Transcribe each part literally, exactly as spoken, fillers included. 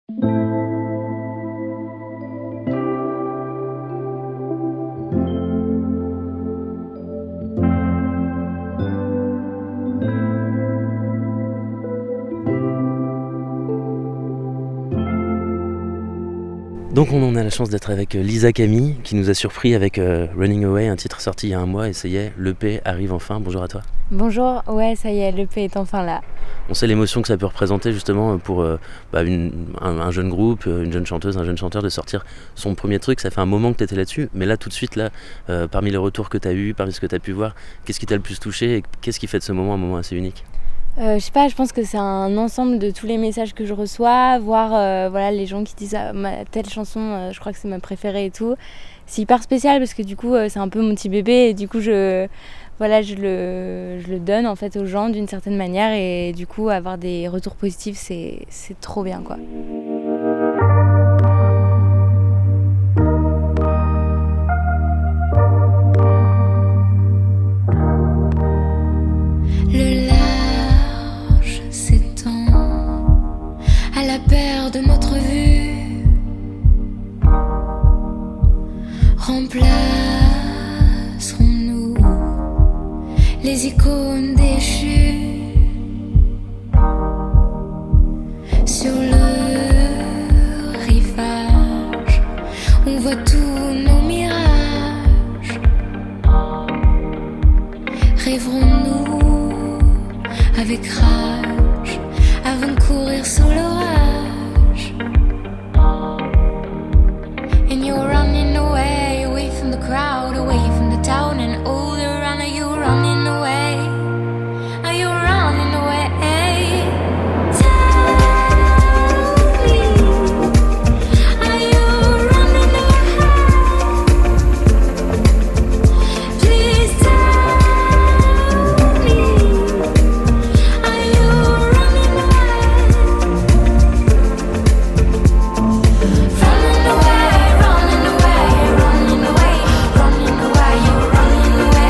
Donc on a la chance d'être avec Lisa Camille qui nous a surpris avec euh, Running Away, un titre sorti il y a un mois et ça y est, l'E P arrive enfin. Bonjour à toi. Bonjour, ouais ça y est, l'E P est enfin là. On sait l'émotion que ça peut représenter justement pour euh, bah, une, un, un jeune groupe, une jeune chanteuse, un jeune chanteur de sortir son premier truc. Ça fait un moment que tu étais là-dessus, mais là tout de suite, là, euh, parmi les retours que tu as eus, parmi ce que tu as pu voir, qu'est-ce qui t'a le plus touché et qu'est-ce qui fait de ce moment un moment assez unique ? Euh, je sais pas, je pense que c'est un ensemble de tous les messages que je reçois, voir euh, voilà, les gens qui disent ah, ma, telle chanson, euh, je crois que c'est ma préférée et tout. C'est hyper spécial parce que du coup euh, c'est un peu mon petit bébé et du coup je, voilà, je, le, je le donne en fait aux gens d'une certaine manière et du coup avoir des retours positifs c'est, c'est trop bien quoi. La paire de notre vue remplacerons-nous les icônes déchues sur le rivage. On voit tous nos mirages. Rêverons-nous avec rage avant de courir sous l'orage. And you're running away, away from the crowd, away from the town, and all around are you running away? Are you running away? Tell me, are you running away? Please tell me, are you running away? Running away, running away, running away, running away, you're running away.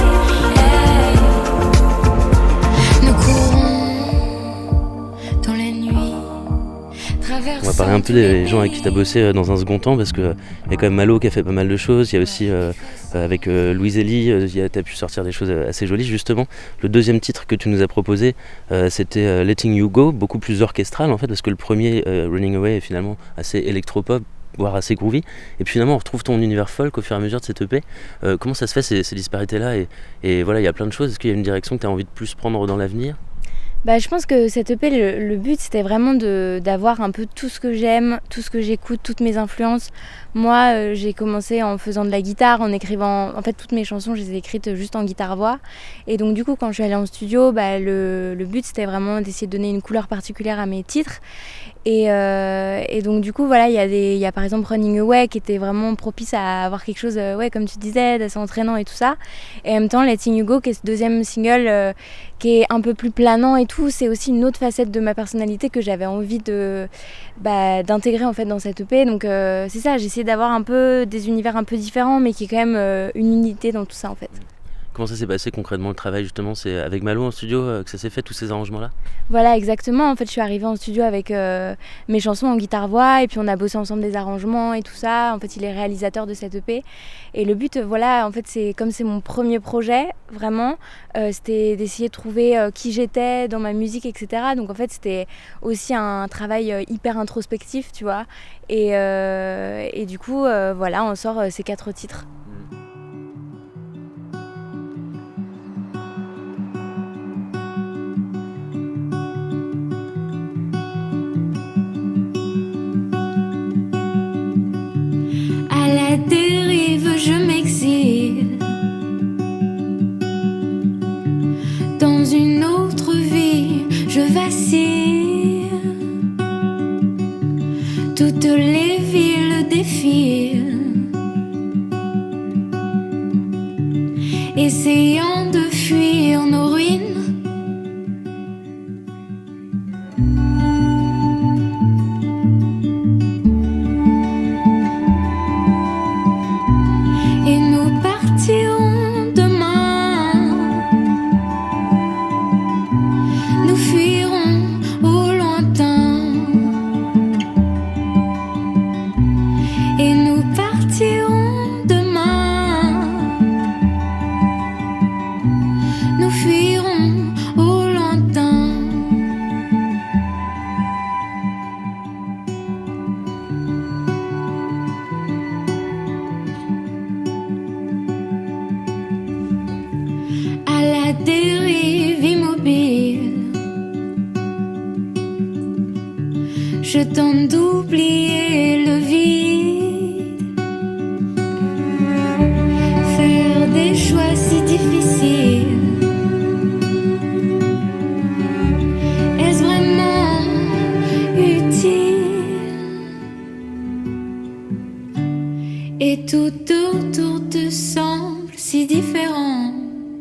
Nous courons dans la nuit. On va parler un peu des gens avec qui tu as bossé dans un second temps parce qu'il y a quand même Malo qui a fait pas mal de choses. Il y a aussi euh, avec euh, Louise Elie, euh, tu as pu sortir des choses assez jolies justement. Le deuxième titre que tu nous as proposé euh, c'était euh, Letting You Go, beaucoup plus orchestral en fait parce que le premier euh, Running Away est finalement assez électropop, voire assez groovy. Et puis finalement on retrouve ton univers folk au fur et à mesure de cette E P. Euh, comment ça se fait ces, ces disparités-là et, et voilà, il y a plein de choses. Est-ce qu'il y a une direction que tu as envie de plus prendre dans l'avenir ? Bah, je pense que cette E P, le, le but c'était vraiment de, d'avoir un peu tout ce que j'aime, tout ce que j'écoute, toutes mes influences. Moi euh, j'ai commencé en faisant de la guitare, en écrivant, en fait toutes mes chansons je les ai écrites juste en guitare-voix. Et donc du coup quand je suis allée en studio, bah, le, le but c'était vraiment d'essayer de donner une couleur particulière à mes titres. Et, euh, et donc du coup voilà, il y a des, il y a par exemple Running Away qui était vraiment propice à avoir quelque chose, euh, ouais comme tu disais, d'assez entraînant et tout ça. Et en même temps Letting You Go qui est ce deuxième single euh, qui est un peu plus planant et tout, c'est aussi une autre facette de ma personnalité que j'avais envie de, bah, d'intégrer en fait dans cette E P. Donc euh, c'est ça, j'ai essayé d'avoir un peu des univers un peu différents mais qui est quand même euh, une unité dans tout ça en fait. Comment ça s'est passé concrètement le travail justement ? C'est avec Malo en studio euh, que ça s'est fait, tous ces arrangements-là ? Voilà, exactement. En fait, je suis arrivée en studio avec euh, mes chansons en guitare-voix et puis on a bossé ensemble des arrangements et tout ça. En fait, il est réalisateur de cette E P. Et le but, voilà, en fait, c'est comme c'est mon premier projet, vraiment, euh, c'était d'essayer de trouver euh, qui j'étais dans ma musique, et cetera. Donc, en fait, c'était aussi un travail euh, hyper introspectif, tu vois. Et, euh, et du coup, euh, voilà, on sort euh, ces quatre titres. À la dérive, je m'exile dans une autre vie, je vacille. Toutes les villes défilent, essayant de fuir nos ruines. Nous fuirons au lointain. Je tente d'oublier le vide, faire des choix si difficiles. Est-ce vraiment utile? Et tout autour te semble si différent.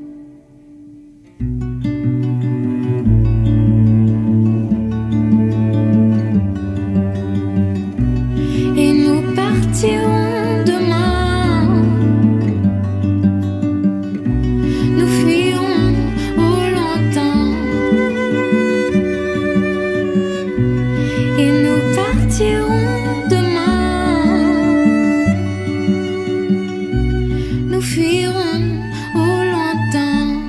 Et nous partirons demain, nous fuirons au lointain. Et nous partirons demain, nous fuirons au lointain.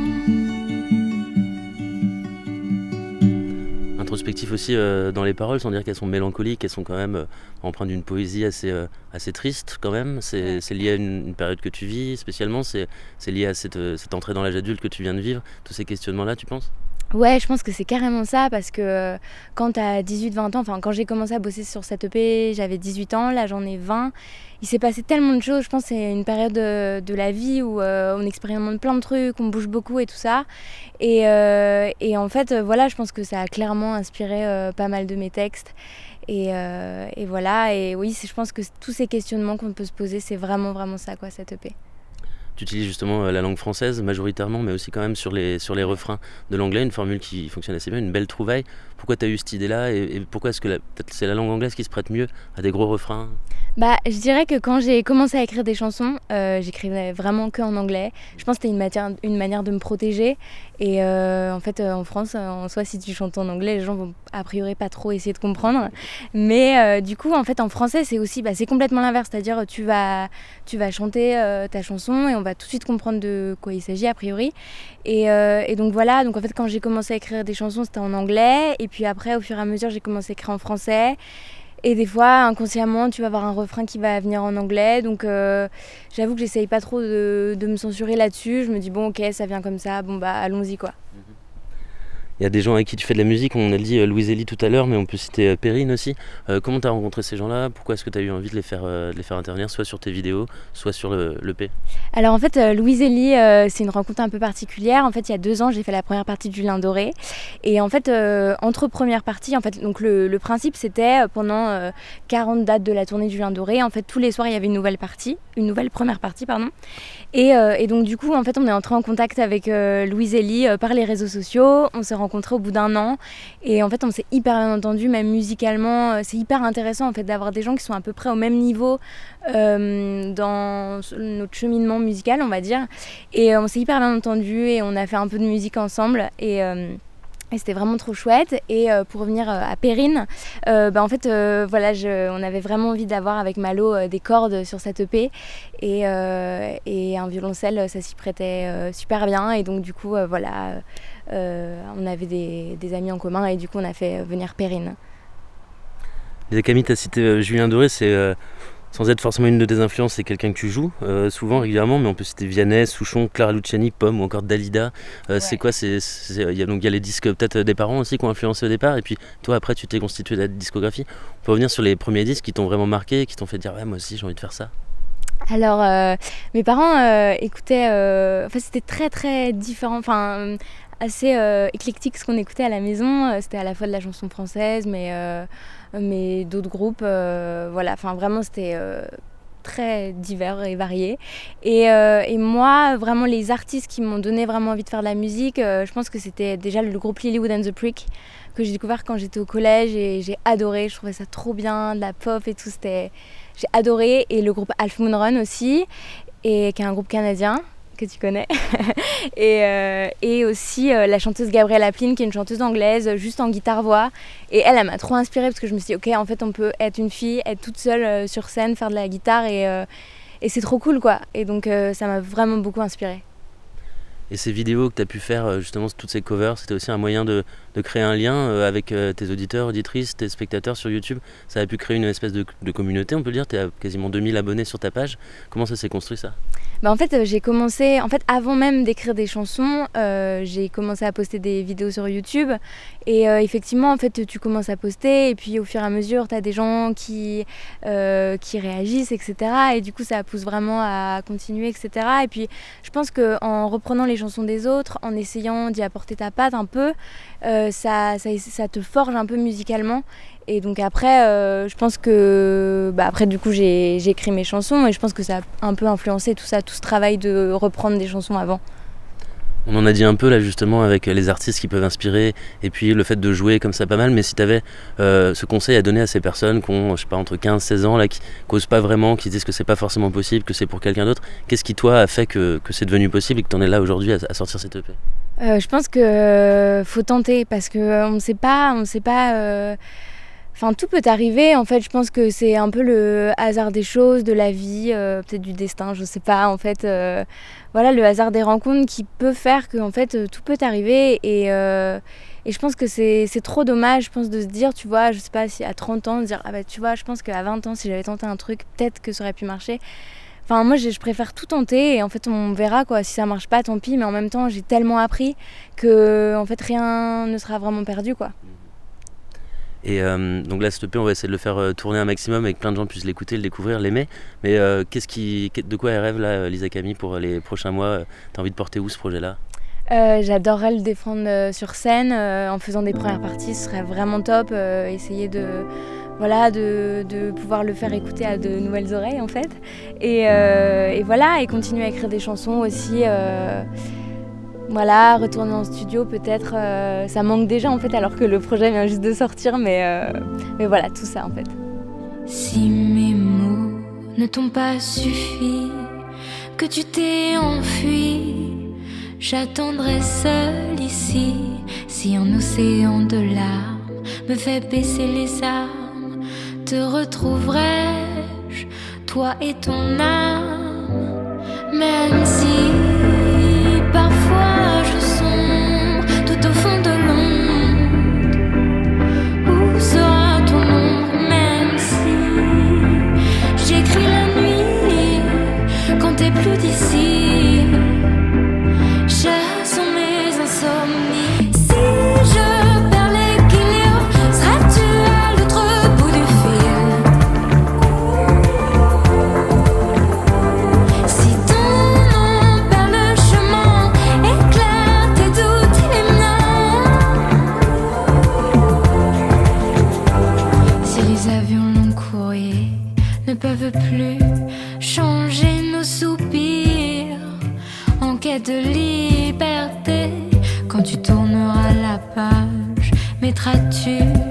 Introspectif aussi euh, dans les paroles, sans dire qu'elles sont mélancoliques, elles sont quand même euh, empreintes d'une poésie assez, euh, assez triste quand même. C'est, c'est lié à une, une période que tu vis spécialement, c'est, c'est lié à cette, euh, cette entrée dans l'âge adulte que tu viens de vivre. Tous ces questionnements-là, tu penses? Ouais, je pense que c'est carrément ça parce que euh, quand t'as dix-huit vingt ans, enfin quand j'ai commencé à bosser sur cette E P, j'avais dix-huit ans, là j'en ai vingt. Il s'est passé tellement de choses, je pense que c'est une période de, de la vie où euh, on expérimente plein de trucs, on bouge beaucoup et tout ça. Et, euh, et en fait, euh, voilà, je pense que ça a clairement inspiré euh, pas mal de mes textes. Et, euh, et voilà, et oui, c'est- je pense que tous ces questionnements qu'on peut se poser, c'est vraiment, vraiment ça, quoi, cette E P. Tu utilises justement euh, la langue française majoritairement, mais aussi quand même sur les, sur les refrains de l'anglais, une formule qui fonctionne assez bien, une belle trouvaille. Pourquoi tu as eu cette idée-là et, et pourquoi est-ce que la- peut-être c'est la langue anglaise qui se prête mieux à des gros refrains? Bah, je dirais que quand j'ai commencé à écrire des chansons, euh, j'écrivais vraiment que en anglais. Je pense que c'était une, matière- une manière de me protéger. Et euh, en fait, euh, en France, euh, en soi, si tu chantes en anglais, les gens vont a priori pas trop essayer de comprendre. Mais euh, du coup, en fait, en français, c'est aussi, bah, c'est complètement l'inverse. C'est-à-dire, tu vas, tu vas chanter euh, ta chanson et on va tout de suite comprendre de quoi il s'agit a priori. Et, euh, et donc voilà. Donc en fait, quand j'ai commencé à écrire des chansons, c'était en anglais. Et puis après, au fur et à mesure, j'ai commencé à écrire en français. Et des fois, inconsciemment, tu vas avoir un refrain qui va venir en anglais. Donc, euh, j'avoue que j'essaye pas trop de, de me censurer là-dessus. Je me dis, bon, ok, ça vient comme ça. Bon, bah, allons-y, quoi. Il y a des gens avec qui tu fais de la musique, on a dit euh, Louise Elie tout à l'heure, mais on peut citer euh, Perrine aussi. Euh, comment tu as rencontré ces gens-là? Pourquoi est-ce que tu as eu envie de les faire, euh, de les faire intervenir, soit sur tes vidéos, soit sur le, l'E P? Alors, en fait, euh, Louise Elie, euh, c'est une rencontre un peu particulière. En fait, il y a deux ans, j'ai fait la première partie du Lin Doré. Et en fait, euh, entre premières parties, en fait, donc le, le principe, c'était euh, pendant euh, quarante dates de la tournée du Lin Doré. En fait, tous les soirs, il y avait une nouvelle partie, une nouvelle première partie, pardon. Et, euh, et donc, du coup, en fait, on est entré en contact avec euh, Louise Elie euh, par les réseaux sociaux. On s'est rencontrés au bout d'un an. Et en fait, on s'est hyper bien entendu, même musicalement. Euh, C'est hyper intéressant, en fait, d'avoir des gens qui sont à peu près au même niveau euh, dans notre cheminement musical, on va dire. Et euh, on s'est hyper bien entendu et on a fait un peu de musique ensemble. Et... Euh, Et c'était vraiment trop chouette. Et euh, pour revenir euh, à Perrine, euh, bah, en fait, euh, voilà, je, on avait vraiment envie d'avoir avec Malo euh, des cordes sur cette E P. Et, euh, et un violoncelle, ça s'y prêtait euh, super bien. Et donc, du coup, euh, voilà, euh, on avait des, des amis en commun. Et du coup, on a fait venir Perrine. Les Camille, tu as cité euh, Julien Doré, c'est euh, sans être forcément une de tes influences, c'est quelqu'un que tu joues euh, souvent, régulièrement, mais on peut citer Vianney, Souchon, Clara Luciani, Pomme ou encore Dalida. Euh, Ouais. C'est quoi c'est, c'est, Il y a donc il y a les disques peut-être des parents aussi qui ont influencé au départ, et puis toi après tu t'es constitué ta discographie. On peut revenir sur les premiers disques qui t'ont vraiment marqué, qui t'ont fait dire ouais moi aussi j'ai envie de faire ça. Alors, euh, mes parents euh, écoutaient... euh, Enfin, c'était très, très différent. Enfin, euh, assez euh, éclectique ce qu'on écoutait à la maison. Euh, C'était à la fois de la chanson française, mais, euh, mais d'autres groupes. euh, voilà, enfin, vraiment, c'était... euh, très divers et variés. Et, euh, et moi, vraiment, les artistes qui m'ont donné vraiment envie de faire de la musique, euh, je pense que c'était déjà le groupe Lilywood and the Prick, que j'ai découvert quand j'étais au collège et j'ai adoré. Je trouvais ça trop bien, de la pop et tout. C'était... J'ai adoré. Et le groupe Half Moon Run aussi, et, qui est un groupe canadien que tu connais. et, euh, et aussi euh, la chanteuse Gabrielle Aplin, qui est une chanteuse anglaise, juste en guitare-voix. Et elle, elle m'a trop inspirée parce que je me suis dit, ok, en fait, on peut être une fille, être toute seule euh, sur scène, faire de la guitare et, euh, et c'est trop cool, quoi. Et donc, euh, ça m'a vraiment beaucoup inspirée. Et ces vidéos que tu as pu faire, euh, justement toutes ces covers, c'était aussi un moyen de, de créer un lien euh, avec euh, tes auditeurs, auditrices, tes spectateurs sur YouTube. Ça a pu créer une espèce de, de communauté, on peut dire. Tu as quasiment deux mille abonnés sur ta page. Comment ça s'est construit ça ? Bah en fait, euh, j'ai commencé, en fait, avant même d'écrire des chansons, euh, j'ai commencé à poster des vidéos sur YouTube. Et euh, effectivement, en fait, tu commences à poster et puis au fur et à mesure, tu as des gens qui, euh, qui réagissent, et cetera. Et du coup, ça pousse vraiment à continuer, et cetera. Et puis, je pense qu'en reprenant les chansons des autres, en essayant d'y apporter ta patte un peu, euh, ça, ça, ça te forge un peu musicalement. Et donc après, euh, je pense que... Bah après, du coup, j'ai, j'ai écrit mes chansons et je pense que ça a un peu influencé tout ça, tout ce travail de reprendre des chansons avant. On en a dit un peu là justement avec les artistes qui peuvent inspirer et puis le fait de jouer comme ça pas mal, mais si tu avais euh, ce conseil à donner à ces personnes qui ont je sais pas, entre quinze et seize ans, là, qui n'osent pas vraiment, qui disent que c'est pas forcément possible, que c'est pour quelqu'un d'autre, qu'est-ce qui toi a fait que, que c'est devenu possible et que tu en es là aujourd'hui à, à sortir cette E P ? euh, Je pense qu'il euh, faut tenter parce qu'on ne sait pas... On ne sait pas euh... Enfin, tout peut arriver. En fait, je pense que c'est un peu le hasard des choses, de la vie, euh, peut-être du destin, je sais pas. En fait, euh, voilà, le hasard des rencontres qui peut faire que, en fait, euh, tout peut arriver. Et, euh, et je pense que c'est, c'est trop dommage, je pense, de se dire, tu vois, je sais pas si à trente ans, de dire, ah bah, tu vois, je pense qu'à vingt ans, si j'avais tenté un truc, peut-être que ça aurait pu marcher. Enfin, moi, je, je préfère tout tenter et en fait, on verra quoi. Si ça marche pas, tant pis. Mais en même temps, j'ai tellement appris que, en fait, rien ne sera vraiment perdu, quoi. Et euh, donc là, cette E P, on va essayer de le faire euh, tourner un maximum et que plein de gens puissent l'écouter, le découvrir, l'aimer. Mais euh, qu'est-ce qui, de quoi elle rêve là, Lisa Camille, pour les prochains mois ? T'as envie de porter où ce projet-là ? euh, J'adorerais le défendre euh, sur scène euh, en faisant des premières parties, ce serait vraiment top. Euh, essayer de, voilà, de, de pouvoir le faire écouter à de nouvelles oreilles en fait. Et, euh, et voilà, et continuer à écrire des chansons aussi. Euh, Voilà, retourner en studio peut-être, euh, ça manque déjà en fait alors que le projet vient juste de sortir, mais, euh, mais voilà, tout ça en fait. Si mes mots ne t'ont pas suffi, que tu t'es enfui, j'attendrai seul ici. Si un océan de larmes me fait baisser les armes, te retrouverai-je, toi et ton âme, même si parfois je sombre tout au fond de l'onde. Où sera ton ombre, même si j'écris la nuit quand t'es plus d'ici? Chers sont mes insomnies. Si je perds l'équilibre, seras-tu à l'autre bout du fil? Si ton nom perd le chemin, éclaire tes doutes et les miens. Si les avions long courrier ne peuvent plus changer nos soupirs, en quête de liberté, quand tu tourneras la page, mettras-tu